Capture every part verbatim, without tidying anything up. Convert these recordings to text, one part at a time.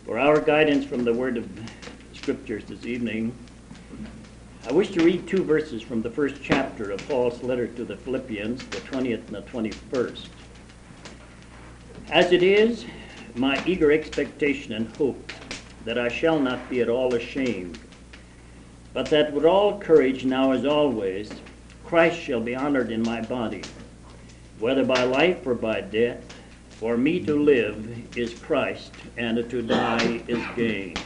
For our guidance from the Word of Scriptures this evening, I wish to read two verses from the first chapter of Paul's letter to the Philippians, the twentieth and the twenty-first. As it is my eager expectation and hope that I shall not be at all ashamed, but that with all courage now as always, Christ shall be honored in my body, whether by life or by death. For me to live is Christ, and to die is gain.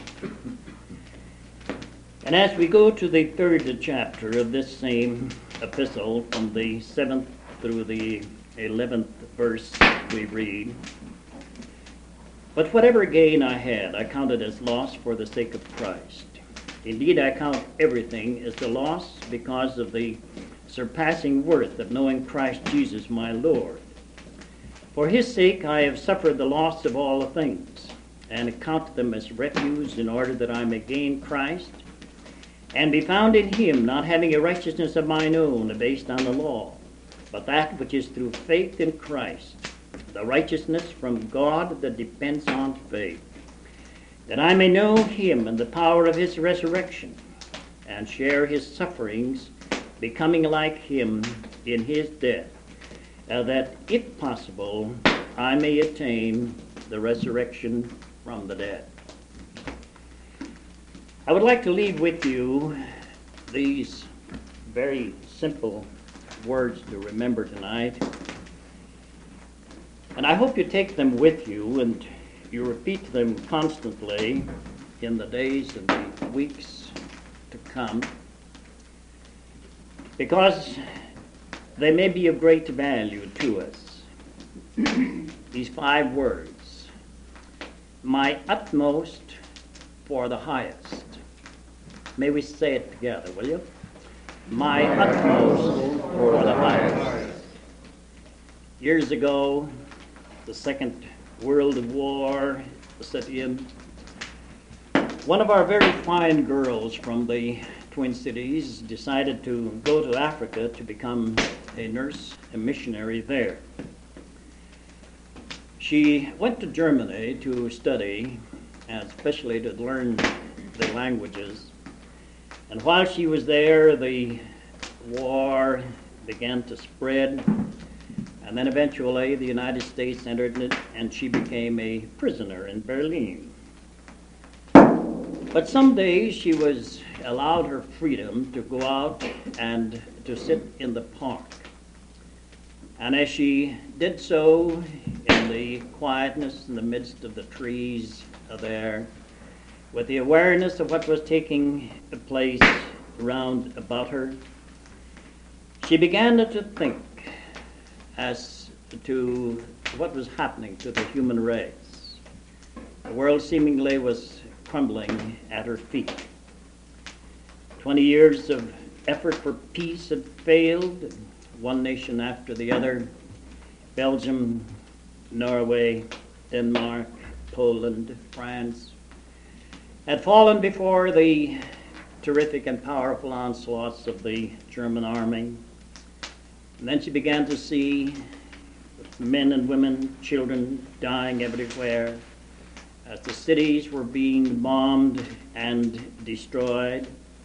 And as we go to the third chapter of this same epistle, from the seventh through the eleventh verse, we read, "But whatever gain I had, I counted as loss for the sake of Christ. Indeed, I count everything as a loss because of the surpassing worth of knowing Christ Jesus my Lord. For his sake I have suffered the loss of all things, and count them as refuse in order that I may gain Christ, and be found in him, not having a righteousness of mine own based on the law, but that which is through faith in Christ, the righteousness from God that depends on faith, that I may know him and the power of his resurrection, and share his sufferings, becoming like him in his death, uh, that, if possible, I may attain the resurrection from the dead." I would like to leave with you these very simple words to remember tonight. And I hope you take them with you and you repeat them constantly in the days and the weeks to come, because they may be of great value to us. These five words: my utmost for the highest. May we say it together, will you? My utmost for the highest. Years ago, the Second World War set in. One of our very fine girls from the Twin Cities decided to go to Africa to become a nurse, a missionary there. She went to Germany to study, and especially to learn the languages. And while she was there, the war began to spread, and then eventually the United States entered it, and she became a prisoner in Berlin. But some days she was allowed her freedom to go out and to sit in the park. And as she did so, in the quietness in the midst of the trees there, with the awareness of what was taking place round about her, she began to think as to what was happening to the human race. The world seemingly was crumbling at her feet. Twenty years of effort for peace had failed. One nation after the other, Belgium, Norway, Denmark, Poland, France, had fallen before the terrific and powerful onslaughts of the German army. And then she began to see men and women, children dying everywhere as the cities were being bombed and destroyed.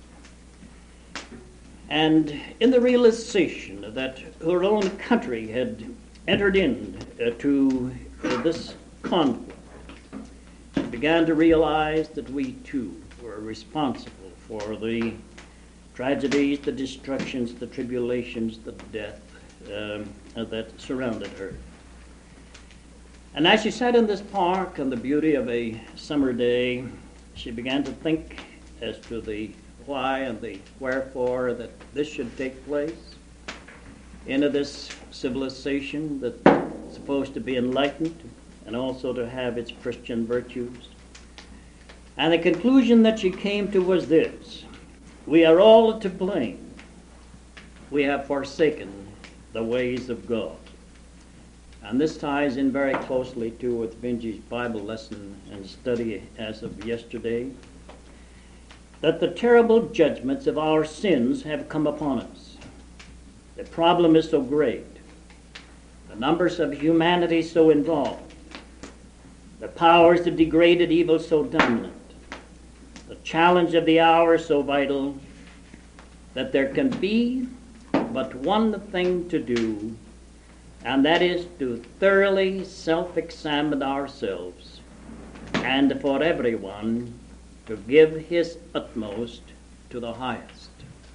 And in the realization that her own country had entered into this conflict, she began to realize that we too were responsible for the tragedies, the destructions, the tribulations, the death um, that surrounded her. And as she sat in this park in the beauty of a summer day, she began to think as to the why and the wherefore that this should take place into this civilization that's supposed to be enlightened and also to have its Christian virtues. And the conclusion that she came to was this: we are all to blame. We have forsaken the ways of God. And this ties in very closely too with Benji's Bible lesson and study as of yesterday, that the terrible judgments of our sins have come upon us. The problem is so great, the numbers of humanity so involved, the powers of degraded evil so dominant, the challenge of the hour so vital, that there can be but one thing to do, and that is to thoroughly self-examine ourselves, and for everyone to give his utmost to the highest.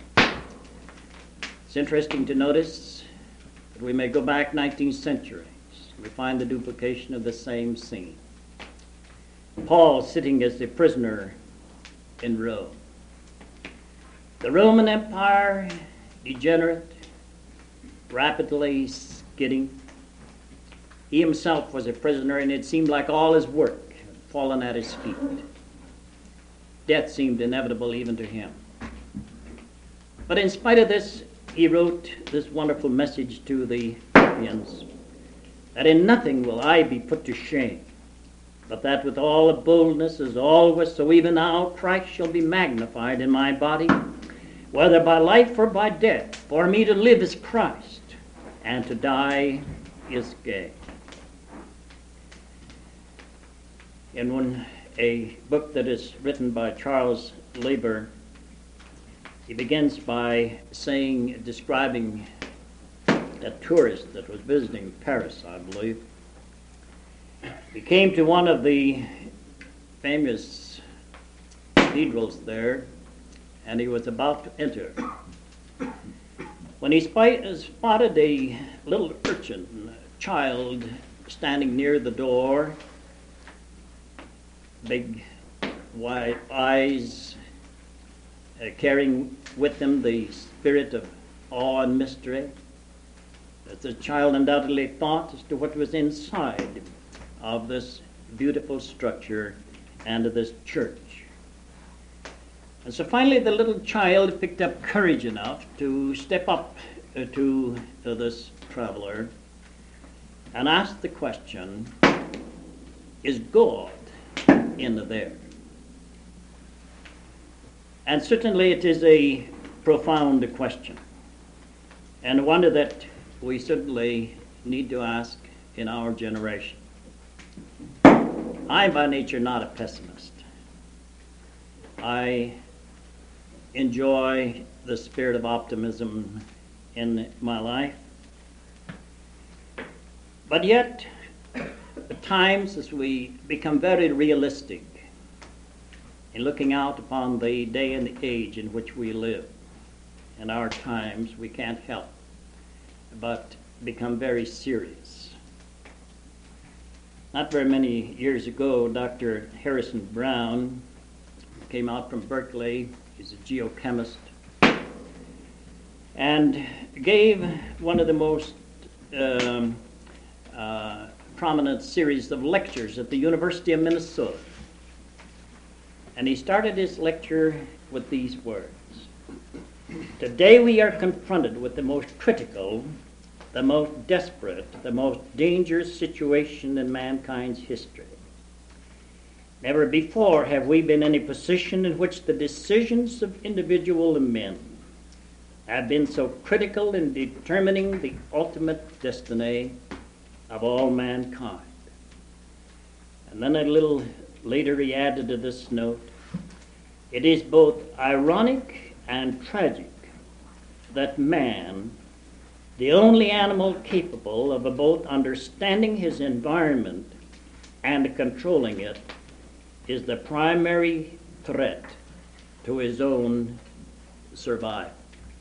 It's interesting to notice that we may go back nineteen centuries. We find the duplication of the same scene. Paul sitting as a prisoner in Rome. The Roman Empire, degenerate, rapidly skidding. He himself was a prisoner, and it seemed like all his work had fallen at his feet. Death seemed inevitable even to him. But in spite of this, he wrote this wonderful message to the Philippians, that in nothing will I be put to shame, but that with all boldness as always, so even now Christ shall be magnified in my body, whether by life or by death. For me to live is Christ, and to die is gain. In one, a book that is written by Charles Lieber, he begins by saying, describing a tourist that was visiting Paris, I believe. He came to one of the famous cathedrals there, and he was about to enter, when he spotted a little urchin, a child, standing near the door, big white eyes, uh, carrying with them the spirit of awe and mystery. As the child undoubtedly thought as to what was inside of this beautiful structure and of this church. And so finally the little child picked up courage enough to step up uh, to uh, this traveler and ask the question, is God in there? And certainly it is a profound question, and one that we certainly need to ask in our generation. I am by nature not a pessimist. I enjoy the spirit of optimism in my life. But yet, at times as we become very realistic in looking out upon the day and the age in which we live, in our times, we can't help but become very serious. Not very many years ago, Doctor Harrison Brown came out from Berkeley. He's a geochemist, and gave one of the most um, uh, prominent series of lectures at the University of Minnesota. And he started his lecture with these words: today we are confronted with the most critical, the most desperate, the most dangerous situation in mankind's history. Never before have we been in a position in which the decisions of individual men have been so critical in determining the ultimate destiny of all mankind. And then a little later he added to this note, it is both ironic and tragic that man, the only animal capable of both understanding his environment and controlling it, is the primary threat to his own survival.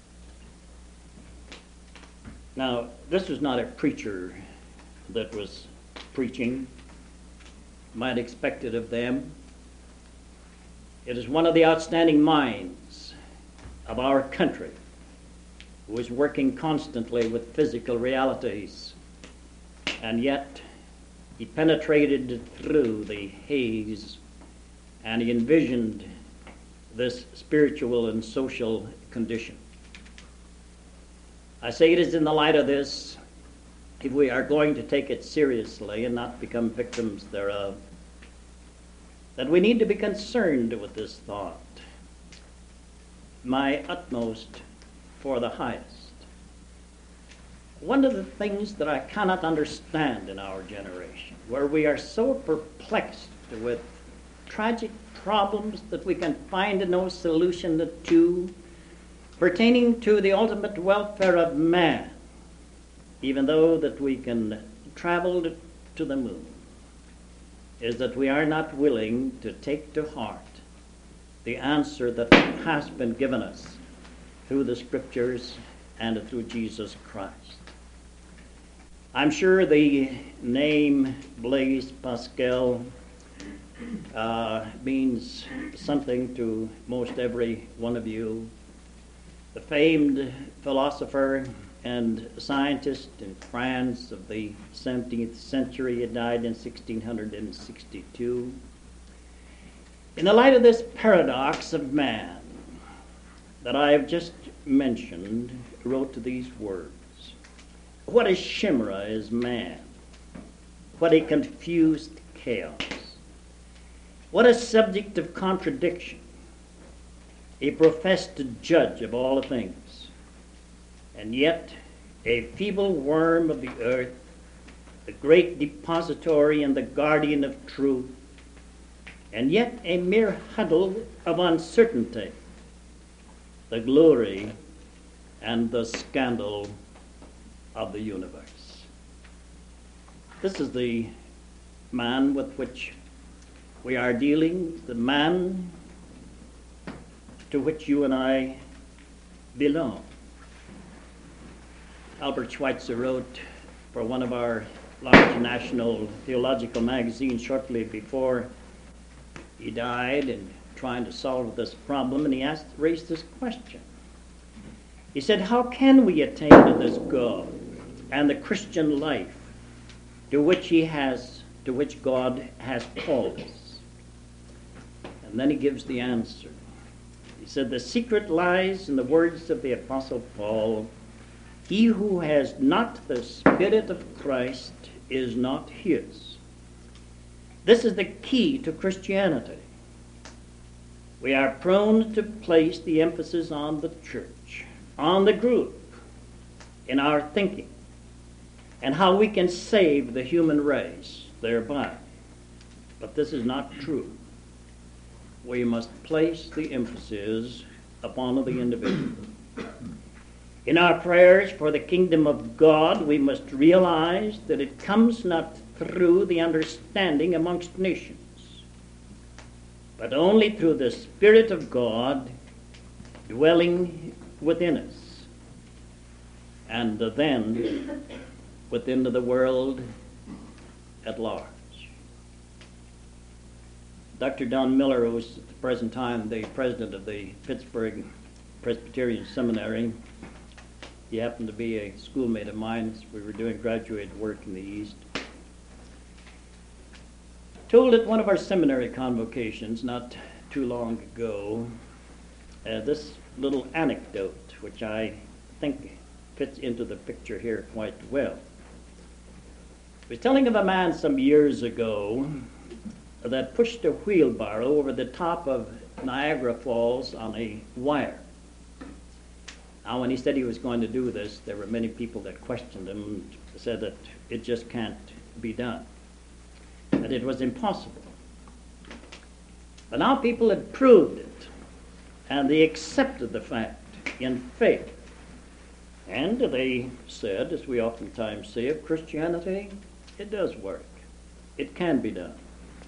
Now, this was not a preacher that was preaching. You might expect it of them. It is one of the outstanding minds of our country who is working constantly with physical realities, and yet he penetrated through the haze and he envisioned this spiritual and social condition. I say it is in the light of this, if we are going to take it seriously and not become victims thereof, that we need to be concerned with this thought. My utmost for the highest. one of the things that I cannot understand in our generation, where we are so perplexed with tragic problems that we can find no solution to, pertaining to the ultimate welfare of man, even though that we can travel to the moon, is that we are not willing to take to heart the answer that has been given us through the Scriptures and through Jesus Christ. I'm sure the name Blaise Pascal uh, means something to most every one of you. The famed philosopher and scientist in France of the seventeenth century, he died in sixteen sixty-two. In the light of this paradox of man that I have just mentioned, wrote these words: "What a chimera is man! What a confused chaos! What a subject of contradiction! A professed judge of all things, and yet a feeble worm of the earth, the great depository and the guardian of truth, and yet a mere huddle of uncertainty, the glory and the scandal of the universe." This is the man with which we are dealing, the man to which you and I belong. Albert Schweitzer wrote for one of our large national theological magazines shortly before he died, and trying to solve this problem, and he asked, raised this question. He said, how can we attain to this God and the Christian life to which he has, to which God has called us? And then he gives the answer. He said, the secret lies in the words of the Apostle Paul: "He who has not the Spirit of Christ is not his." This is the key to Christianity. We are prone to place the emphasis on the church, on the group, in our thinking, and how we can save the human race thereby. But this is not true. We must place the emphasis upon the individual. In our prayers for the kingdom of God, we must realize that it comes not through the understanding amongst nations, but only through the Spirit of God dwelling within us, and then within the world at large. Doctor Don Miller, who is at the present time the president of the Pittsburgh Presbyterian Seminary, he happened to be a schoolmate of mine as we were doing graduate work in the East, told at one of our seminary convocations not too long ago uh, this little anecdote, which I think fits into the picture here quite well. He was telling of a man some years ago that pushed a wheelbarrow over the top of Niagara Falls on a wire. Now, when he said he was going to do this, there were many people that questioned him and said that it just can't be done, that it was impossible. But now people had proved it, and they accepted the fact in faith. And they said, as we oftentimes say of Christianity, it does work. It can be done.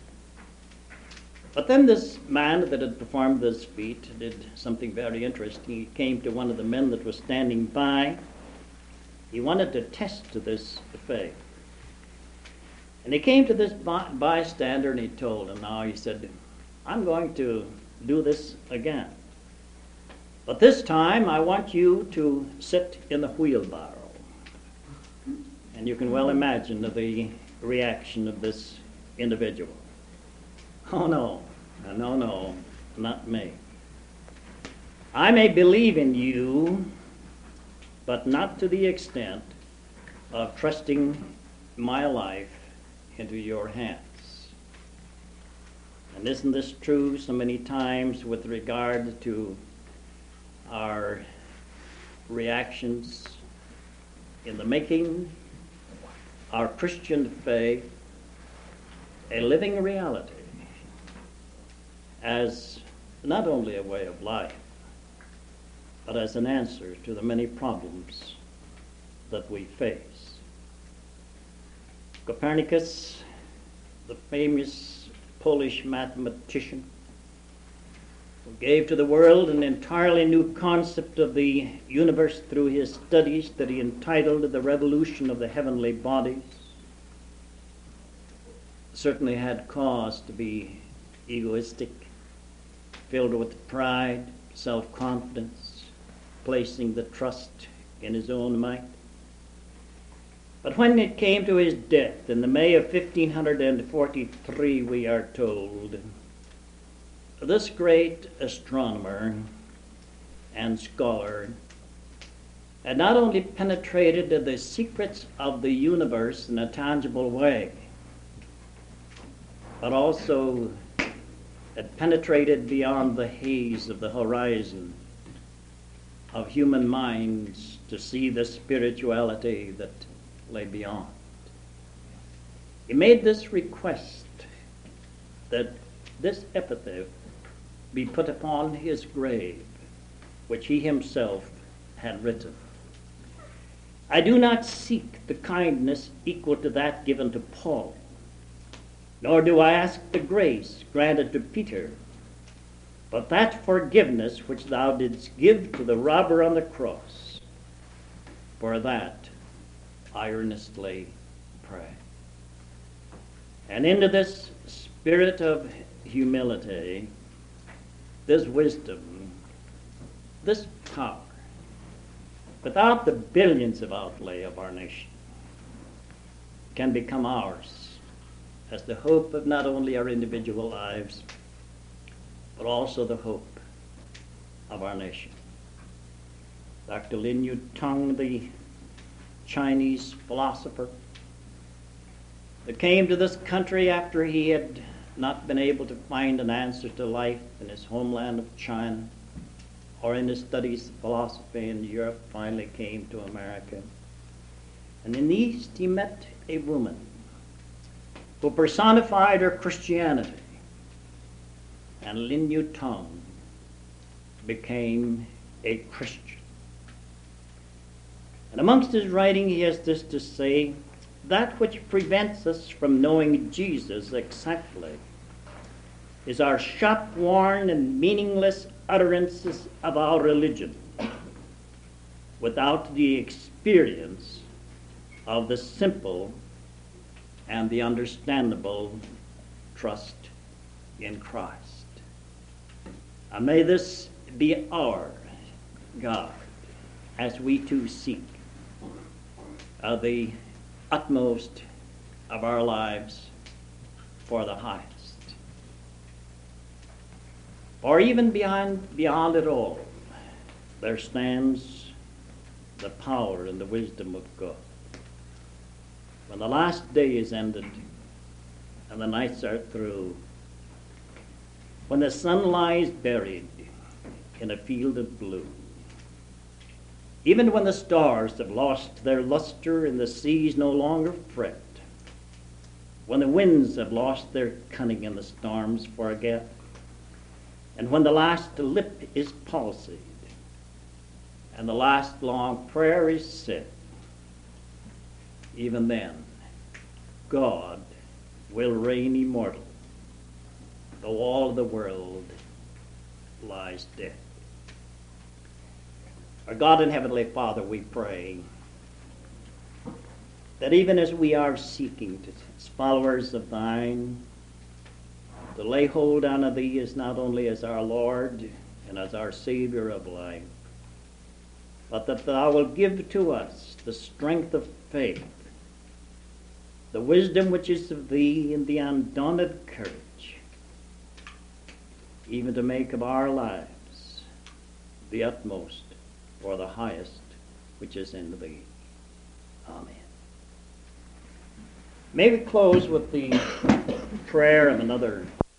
But then this man that had performed this feat did something very interesting. He came to one of the men that was standing by. He wanted to test this faith. And he came to this by- bystander and he told him, now he said, I'm going to do this again. But this time I want you to sit in the wheelbarrow. And you can well imagine the reaction of this individual. Oh, no, no, no, not me. I may believe in you, but not to the extent of trusting my life into your hands. And isn't this true so many times with regard to our reactions in the making our Christian faith a living reality as not only a way of life, but as an answer to the many problems that we face. Copernicus, the famous Polish mathematician, who gave to the world an entirely new concept of the universe through his studies that he entitled The Revolution of the Heavenly Bodies, certainly had cause to be egoistic, filled with pride, self-confidence, placing the trust in his own might. But when it came to his death in the May of fifteen forty-three, we are told, this great astronomer and scholar had not only penetrated the secrets of the universe in a tangible way, but also had penetrated beyond the haze of the horizon of human minds to see the spirituality that lay beyond. He made this request that this epitaph be put upon his grave, which he himself had written. I do not seek the kindness equal to that given to Paul, nor do I ask the grace granted to Peter, but that forgiveness which thou didst give to the robber on the cross. For that I earnestly pray. And into this spirit of humility, this wisdom, this power, without the billions of outlay of our nation, can become ours as the hope of not only our individual lives, but also the hope of our nation. Doctor Lin Yutang, the Chinese philosopher, that came to this country after he had not been able to find an answer to life in his homeland of China, or in his studies of philosophy in Europe, finally came to America. And in the East he met a woman who personified her Christianity. And Lin Yutang became a Christian. And amongst his writing he has this to say, that which prevents us from knowing Jesus exactly is our shop-worn and meaningless utterances of our religion, without the experience of the simple and the understandable trust in Christ. And may this be our God as we too seek uh, the utmost of our lives for the highest. For even beyond, beyond it all, there stands the power and the wisdom of God. When the last day is ended and the nights are through, when the sun lies buried in a field of blue, even when the stars have lost their luster and the seas no longer fret, when the winds have lost their cunning and the storms forget, and when the last lip is palsied and the last long prayer is said, even then God will reign immortal, though all the world lies dead. Our God and Heavenly Father, we pray that even as we are seeking to, as followers of Thine, to lay hold on Thee as not only as our Lord and as our Savior of life, but that Thou wilt give to us the strength of faith, the wisdom which is of Thee, and the undaunted courage, even to make of our lives the utmost for the highest which is in Thee. Amen. May we close with the prayer of another